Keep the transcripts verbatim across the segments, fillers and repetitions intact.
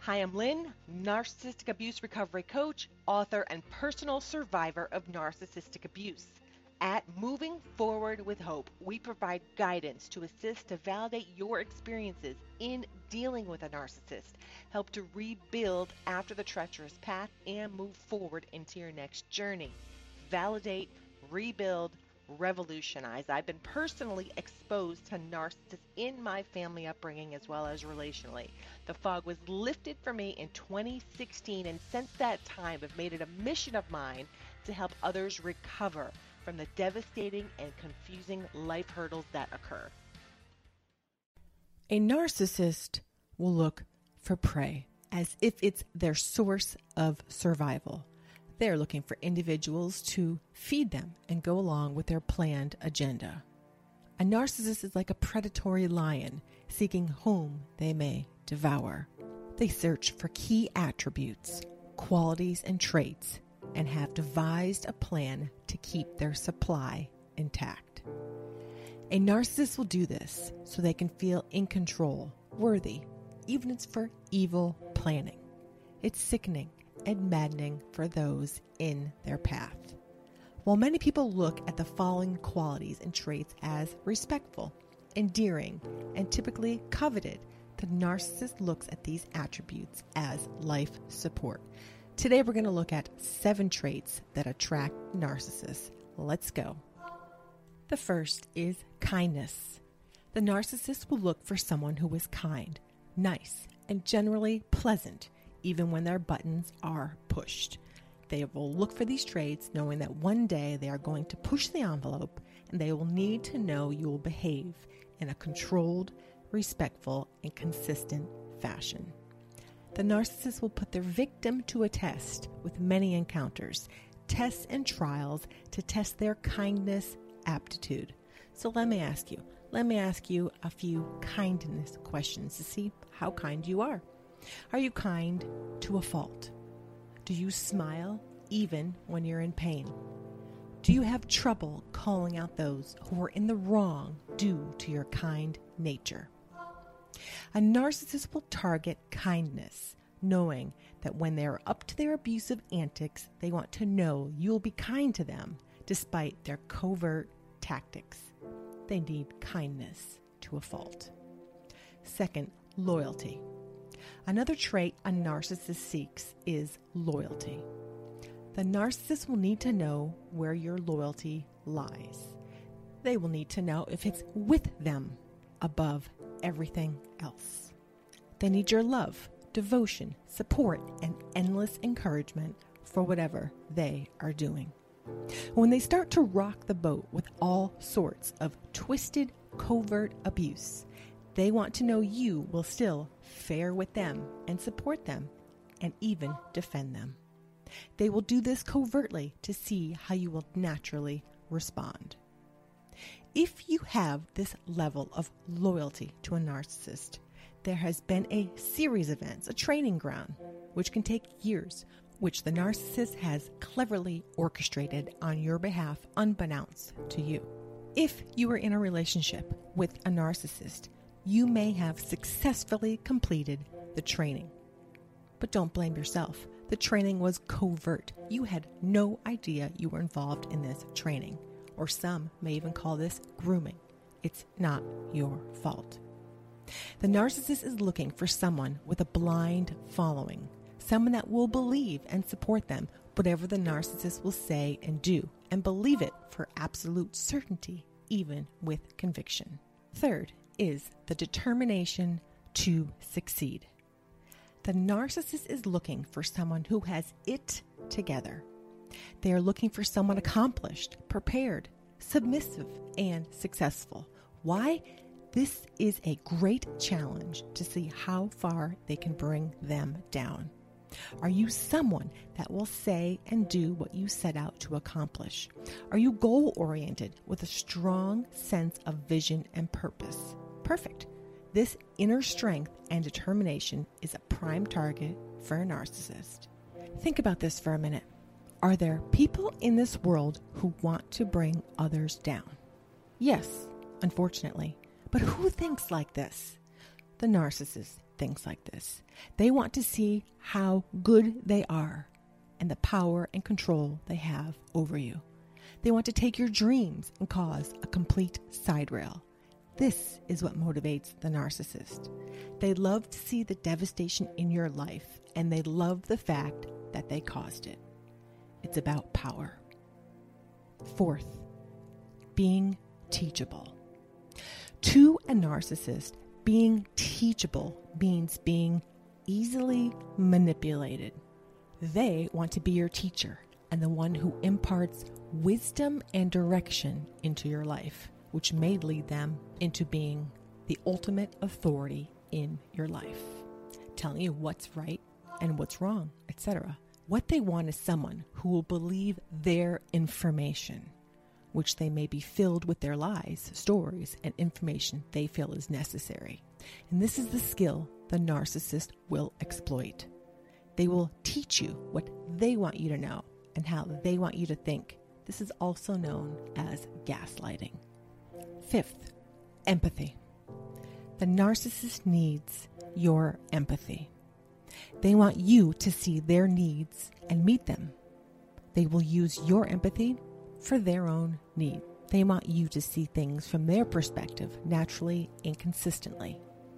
Hi, I'm Lynn, narcissistic abuse recovery coach, author, and personal survivor of narcissistic abuse. At Moving Forward with Hope, we provide guidance to assist to validate your experiences in dealing with a narcissist, help to rebuild after the treacherous path, and move forward into your next journey. Validate, rebuild, revolutionize. I've been personally exposed to narcissists in my family upbringing as well as relationally. The fog was lifted for me in twenty sixteen, and since that time I've made it a mission of mine to help others recover from the devastating and confusing life hurdles that occur. A narcissist will look for prey as if it's their source of survival. They're looking for individuals to feed them and go along with their planned agenda. A narcissist is like a predatory lion seeking whom they may devour. They search for key attributes, qualities, and traits, and have devised a plan to keep their supply intact. A narcissist will do this so they can feel in control, worthy, even if it's for evil planning. It's sickening and maddening for those in their path. While many people look at the following qualities and traits as respectful, endearing, and typically coveted, the narcissist looks at these attributes as life support. Today we're going to look at seven traits that attract narcissists. Let's go. The first is kindness. The narcissist will look for someone who is kind, nice, and generally pleasant, even when their buttons are pushed. They will look for these traits knowing that one day they are going to push the envelope, and they will need to know you will behave in a controlled, respectful, and consistent fashion. The narcissist will put their victim to a test with many encounters, tests and trials to test their kindness aptitude. So let me ask you, let me ask you a few kindness questions to see how kind you are. Are you kind to a fault? Do you smile even when you're in pain? Do you have trouble calling out those who are in the wrong due to your kind nature? A narcissist will target kindness, knowing that when they are up to their abusive antics, they want to know you'll be kind to them despite their covert tactics. They need kindness to a fault. Second, loyalty. Another trait a narcissist seeks is loyalty. The narcissist will need to know where your loyalty lies. They will need to know if it's with them above everything else. They need your love, devotion, support, and endless encouragement for whatever they are doing. When they start to rock the boat with all sorts of twisted, covert abuse, they want to know you will still fare with them and support them and even defend them. They will do this covertly to see how you will naturally respond. If you have this level of loyalty to a narcissist, there has been a series of events, a training ground, which can take years, which the narcissist has cleverly orchestrated on your behalf unbeknownst to you. If you are in a relationship with a narcissist, you may have successfully completed the training. But don't blame yourself. The training was covert. You had no idea you were involved in this training. Or some may even call this grooming. It's not your fault. The narcissist is looking for someone with a blind following, someone that will believe and support them, whatever the narcissist will say and do, and believe it for absolute certainty, even with conviction. Third is the determination to succeed. The narcissist is looking for someone who has it together. They are looking for someone accomplished, prepared, submissive, and successful. Why? This is a great challenge to see how far they can bring them down. Are you someone that will say and do what you set out to accomplish? Are you goal-oriented with a strong sense of vision and purpose? Perfect. This inner strength and determination is a prime target for a narcissist. Think about this for a minute. Are there people in this world who want to bring others down? Yes, unfortunately. But who thinks like this? The narcissist. things like this. They want to see how good they are and the power and control they have over you. They want to take your dreams and cause a complete side rail. This is what motivates the narcissist. They love to see the devastation in your life, and they love the fact that they caused it. It's about power. Fourth, being teachable. To a narcissist, being teachable means being easily manipulated. They want to be your teacher and the one who imparts wisdom and direction into your life, which may lead them into being the ultimate authority in your life, telling you what's right and what's wrong, et cetera. What they want is someone who will believe their information, which they may be filled with their lies, stories, and information they feel is necessary. And this is the skill the narcissist will exploit. They will teach you what they want you to know and how they want you to think. This is also known as gaslighting. Fifth, empathy. The narcissist needs your empathy. They want you to see their needs and meet them. They will use your empathy for their own need. They want you to see things from their perspective naturally and consistently.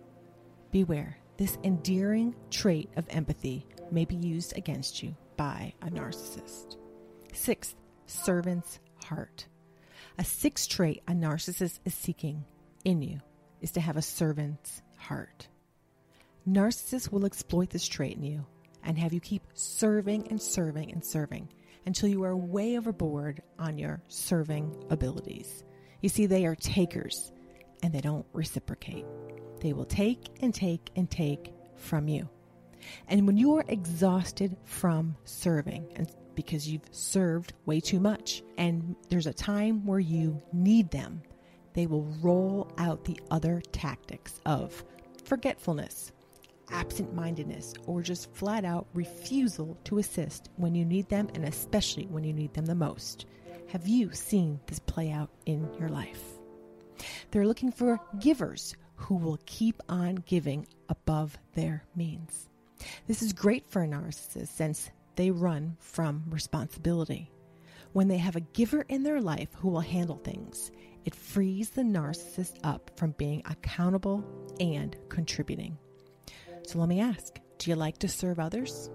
Beware, this endearing trait of empathy may be used against you by a narcissist. Sixth, servant's heart. A sixth trait a narcissist is seeking in you is to have a servant's heart. Narcissists will exploit this trait in you and have you keep serving and serving and serving until you are way overboard on your serving abilities. You see, they are takers and they don't reciprocate. They will take and take and take from you. And when you are exhausted from serving, and because you've served way too much, and there's a time where you need them, they will roll out the other tactics of forgetfulness, absent-mindedness, or just flat out refusal to assist when you need them, and especially when you need them the most. Have you seen this play out in your life? They're looking for givers who will keep on giving above their means. This is great for a narcissist since they run from responsibility. When they have a giver in their life who will handle things, it frees the narcissist up from being accountable and contributing. So let me ask, do you like to serve others?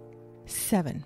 Seven,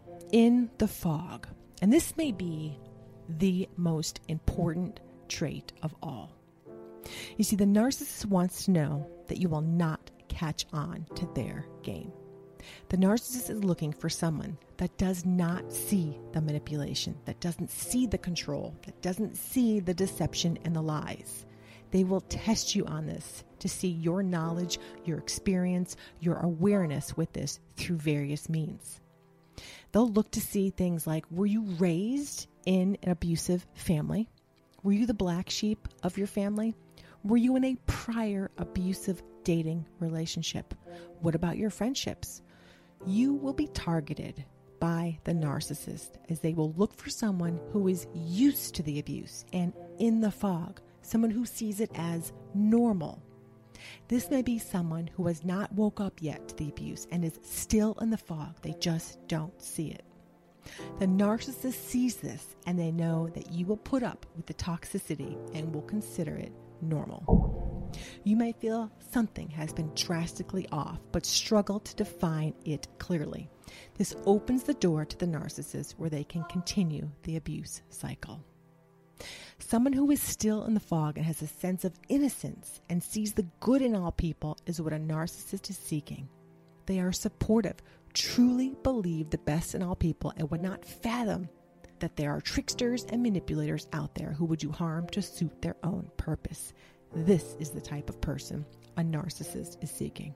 in the fog. And this may be the most important trait of all. You see, the narcissist wants to know that you will not catch on to their game. The narcissist is looking for someone that does not see the manipulation, that doesn't see the control, that doesn't see the deception and the lies. They will test you on this to see your knowledge, your experience, your awareness with this through various means. They'll look to see things like, were you raised in an abusive family? Were you the black sheep of your family? Were you in a prior abusive dating relationship? What about your friendships? You will be targeted by the narcissist as they will look for someone who is used to the abuse and in the fog, someone who sees it as normal. This may be someone who has not woke up yet to the abuse and is still in the fog. They just don't see it. The narcissist sees this and they know that you will put up with the toxicity and will consider it normal. You may feel something has been drastically off, but struggle to define it clearly. This opens the door to the narcissist where they can continue the abuse cycle. Someone who is still in the fog and has a sense of innocence and sees the good in all people is what a narcissist is seeking. They are supportive, truly believe the best in all people, and would not fathom that there are tricksters and manipulators out there who would do harm to suit their own purpose. This is the type of person a narcissist is seeking.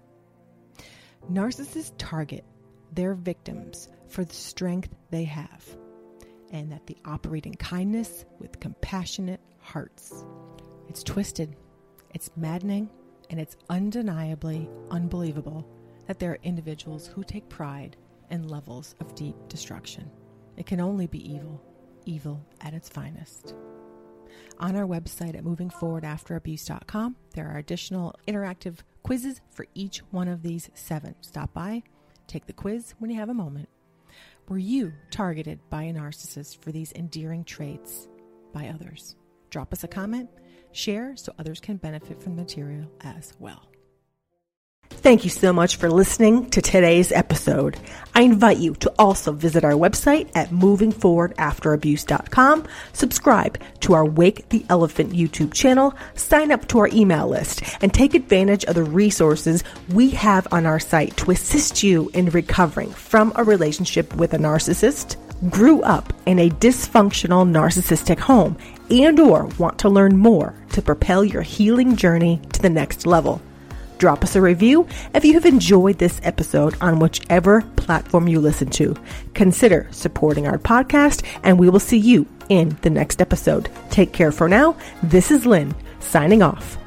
Narcissists target their victims for the strength they have, and that they operate in kindness with compassionate hearts. It's twisted, it's maddening, and it's undeniably unbelievable that there are individuals who take pride in levels of deep destruction. It can only be evil, evil at its finest. On our website at moving forward after abuse dot com, there are additional interactive quizzes for each one of these seven. Stop by, take the quiz when you have a moment. Were you targeted by a narcissist for these endearing traits by others? Drop us a comment, share so others can benefit from the material as well. Thank you so much for listening to today's episode. I invite you to also visit our website at moving forward after abuse dot com, subscribe to our Wake the Elephant YouTube channel, sign up to our email list, and take advantage of the resources we have on our site to assist you in recovering from a relationship with a narcissist, grew up in a dysfunctional narcissistic home, and or want to learn more to propel your healing journey to the next level. Drop us a review if you have enjoyed this episode on whichever platform you listen to. Consider supporting our podcast, and we will see you in the next episode. Take care for now. This is Lynn, signing off.